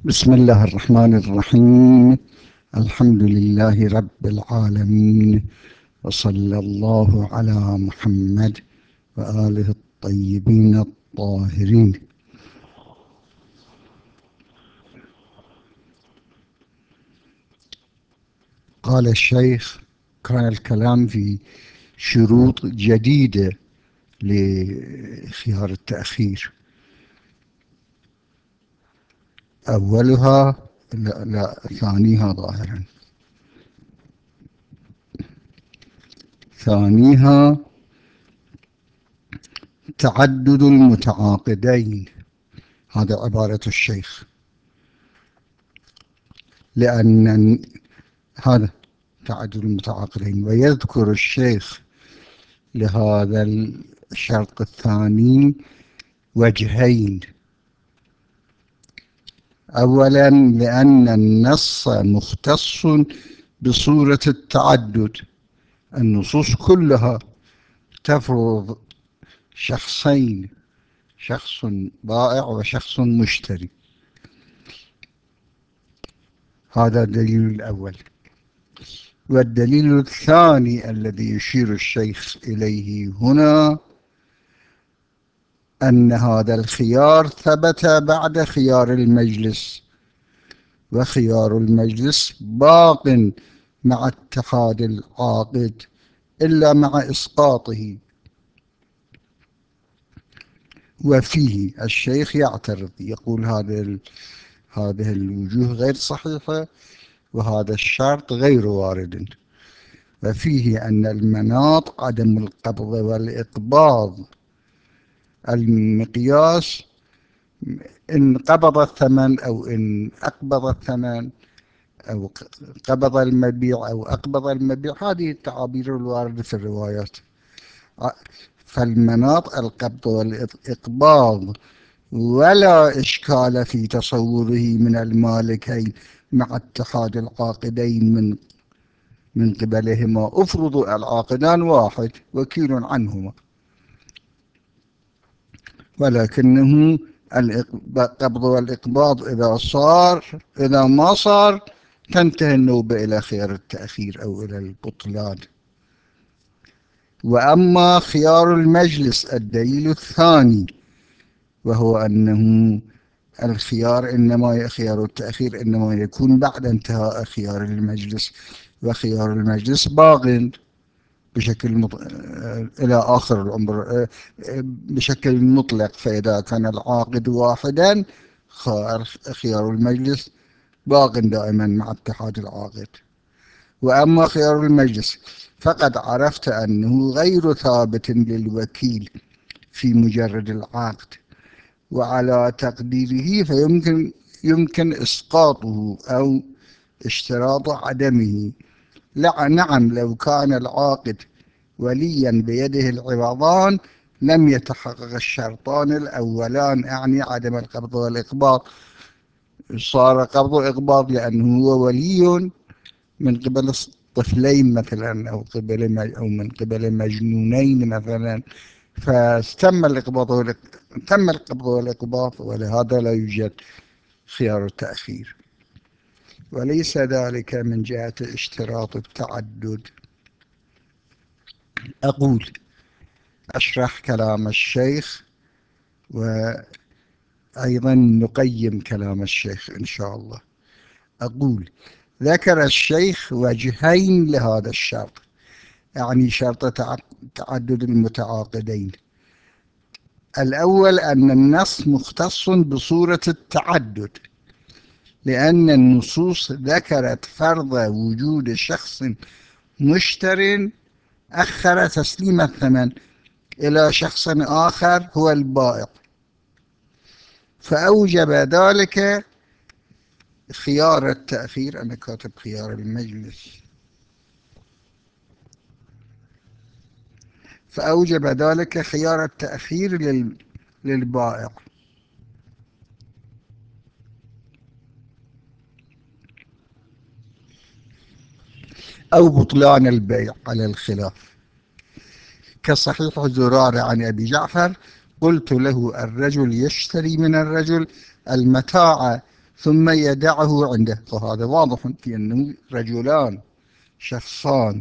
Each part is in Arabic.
بسم الله الرحمن الرحيم. الحمد لله رب العالمين، وصلى الله على محمد وآله الطيبين الطاهرين. قال الشيخ: كان الكلام في شروط جديدة لخيار التأخير. أولها لا ثانيها ظاهرا. ثانيها تعدد المتعاقدين. هذا عبارة الشيخ، لأن هذا تعدد المتعاقدين. ويذكر الشيخ لهذا الشرط الثاني وجهين: أولا لأن النص مختص بصورة التعدد. النصوص كلها تفرض شخصين، شخص بائع وشخص مشتري. هذا الدليل الأول. والدليل الثاني الذي يشير الشيخ إليه هنا أن هذا الخيار ثبت بعد خيار المجلس، وخيار المجلس باق مع اتحاد العاقد إلا مع إسقاطه. وفيه الشيخ يعترض، يقول هذه الوجوه غير صحيحة، وهذا الشرط غير وارد. وفيه أن المناط عدم القبض والإقباض المقياس إن قبض الثمن أو إن أقبض الثمن، أو قبض المبيع أو أقبض المبيع. هذه التعابير الواردة في الروايات. فالمناط القبض والإقباض، ولا إشكال في تصوره من المالكين مع اتحاد العاقدين من قبلهما. افرض العاقدان واحد وكيل عنهما، ولكنه القبض والإقباض إذا ما صار تنتهي النوبة إلى خيار التأخير أو إلى البطلان. وأما خيار المجلس الدليل الثاني، وهو أنه خيار التأخير إنما يكون بعد انتهاء خيار المجلس، وخيار المجلس باق إلى آخر العمر بشكل مطلق. فإذا كان العاقد واحدا خيار المجلس باق دائما مع اتحاد العاقد. وأما خيار المجلس فقد عرفت أنه غير ثابت للوكيل في مجرد العقد، وعلى تقديره يمكن إسقاطه أو اشتراط عدمه. لا نعم، لو كان العاقد وليا بيده العوضان لم يتحقق الشرطان الأولان، أعني عدم القبض والإقباض. صار قبض وإقباض لأنه هو ولي من قبل طفلين مثلا، أو من قبل مجنونين مثلا، فتم القبض والإقباض، ولهذا لا يوجد خيار التأخير. وليس ذلك من جهة اشتراط التعدد. أقول أشرح كلام الشيخ وأيضا نقيم كلام الشيخ إن شاء الله. أقول: ذكر الشيخ وجهين لهذا الشرط، يعني شرط تعدد المتعاقدين. الأول أن النص مختص بصورة التعدد، لأن النصوص ذكرت فرض وجود شخص مشتر أخر تسليم الثمن إلى شخص آخر هو البائع، فأوجب ذلك خيار التأخير. أنا كاتب خيار المجلس. فأوجب ذلك خيار التأخير للبائع، أو بطلان البيع على الخلاف. كصحيح زرارة عن أبي جعفر: قلت له: الرجل يشتري من الرجل المتاع ثم يدعه عنده. فهذا واضح في أنه رجلان شخصان.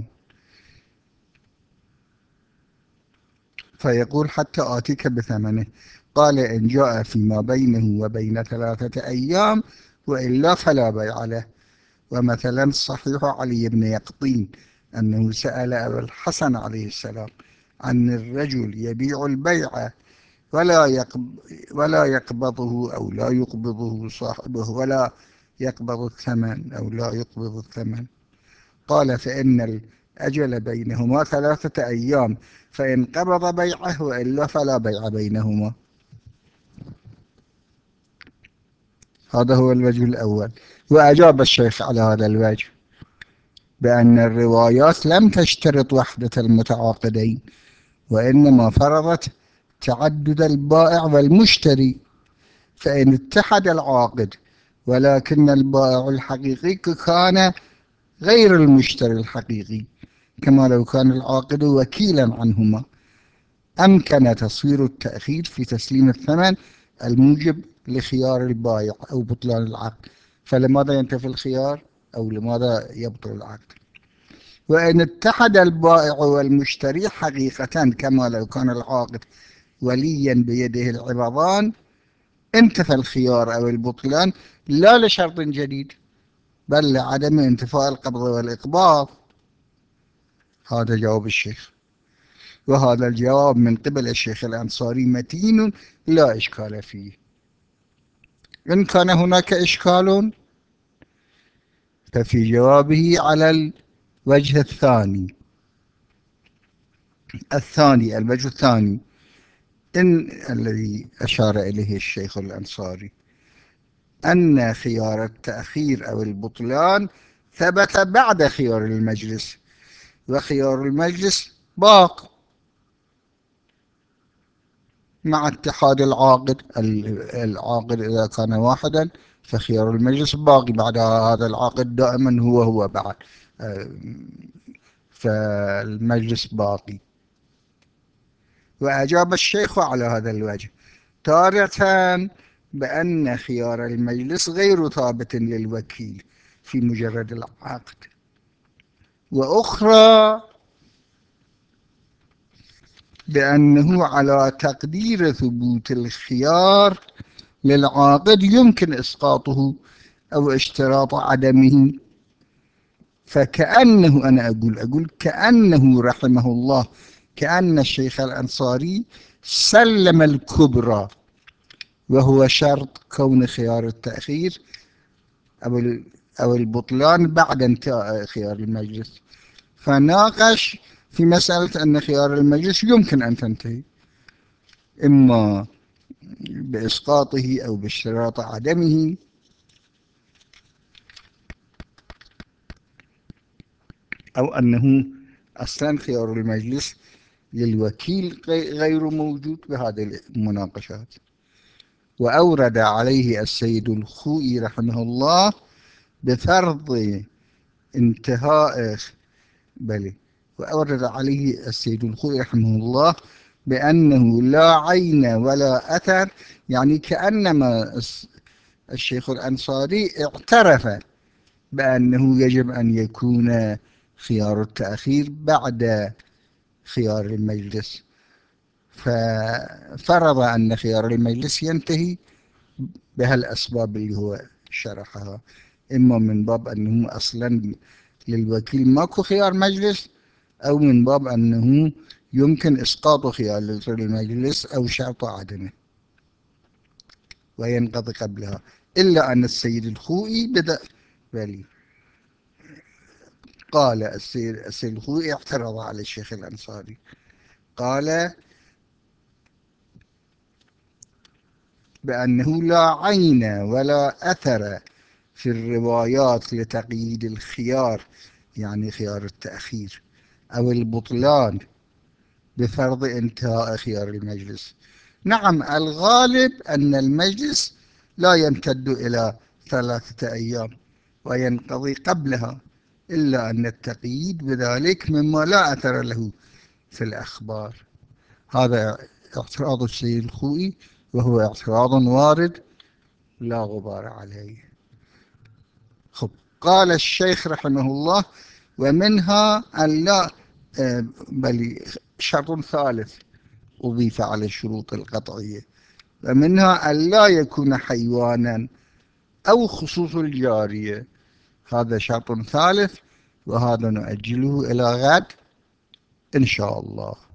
فيقول حتى آتيك بثمنه. قال إن جاء فيما بينه وبين 3 أيام وإلا فلا بيع له. ومثلا صحيح علي بن يقطين أنه سأل أبا الحسن عليه السلام عن الرجل يبيع البيع ولا يقبضه أو لا يقبضه صاحبه، ولا يقبض الثمن أو لا يقبض الثمن. قال فإن الأجل بينهما 3 أيام، فإن قبض بيعه وإلا فلا بيع بينهما. هذا هو الوجه الأول. وأجاب الشيخ على هذا الوجه بأن الروايات لم تشترط وحدة المتعاقدين، وإنما فرضت تعدد البائع والمشتري. فإن اتحد العاقد ولكن البائع الحقيقي كان غير المشتري الحقيقي، كما لو كان العاقد وكيلا عنهما، أمكن تصوير التأخير في تسليم الثمن الموجب لخيار البائع أو بطلان العقد. فلماذا ينتفي الخيار أو لماذا يبطل العقد؟ وإن اتحد البائع والمشتري حقيقة كما لو كان العاقد وليا بيده العوضان، انتفى الخيار أو البطلان لا لشرط جديد بل لعدم انتفاء القبض والإقباض. هذا جواب الشيخ. وهذا الجواب من قبل الشيخ الأنصاري متين لا إشكال فيه. إن كان هناك إشكال ففي جوابه على الوجه الثاني. الوجه الثاني الذي أشار إليه الشيخ الأنصاري أن خيار التأخير أو البطلان ثبت بعد خيار المجلس، وخيار المجلس باق مع اتحاد العاقد. العاقد إذا كان واحدا فخيار المجلس باقي بعد هذا العاقد دائما هو بعد، فالمجلس باقي. وأجاب الشيخ على هذا الوجه تارة بأن خيار المجلس غير ثابت للوكيل في مجرد العقد، وأخرى بأنه على تقدير ثبوت الخيار للعاقد يمكن إسقاطه أو اشتراط عدمه. فكأنه أنا أقول كأنه رحمه الله، كأن الشيخ الأنصاري سلم الكبرى، وهو شرط كون خيار التأخير أو البطلان بعد انتهاء خيار المجلس، فناقش في مسألة أن خيار المجلس يمكن أن تنتهي إما بإسقاطه أو باشتراط عدمه، أو أنه أصلا خيار المجلس للوكيل غير موجود بهذه المناقشات. وأورد عليه السيد الخوئي رحمه الله بفرض انتهاء وأورد عليه السيد الخوئي رحمه الله بأنه لا عين ولا أثر، يعني كأنما الشيخ الأنصاري اعترف بأنه يجب أن يكون خيار التأخير بعد خيار المجلس، ففرض أن خيار المجلس ينتهي بهالأسباب اللي هو شرحها، إما من باب أنه أصلا للوكيل ماكو خيار مجلس، أو من باب أنه يمكن إسقاط خيار المجلس أو شرط عدمه وينقضي قبلها. إلا أن السيد الخوئي بدأ قال السيد الخوئي اعترض على الشيخ الأنصاري، قال بأنه لا عين ولا أثر في الروايات لتقييد الخيار، يعني خيار التأخير أو البطلان بفرض انتهاء خيار المجلس. نعم الغالب أن المجلس لا يمتد إلى 3 أيام وينقضي قبلها، إلا أن التقييد بذلك مما لا أثر له في الأخبار. هذا اعتراض السيد الخوئي، وهو اعتراض وارد لا غبار عليه. خب، قال الشيخ رحمه الله: ومنها أن لا بل شرط ثالث أضيف على الشروط القطعية، ومنها أن لا يكون حيوانا أو خصوص الجارية. هذا شرط ثالث، وهذا نؤجله إلى غد إن شاء الله.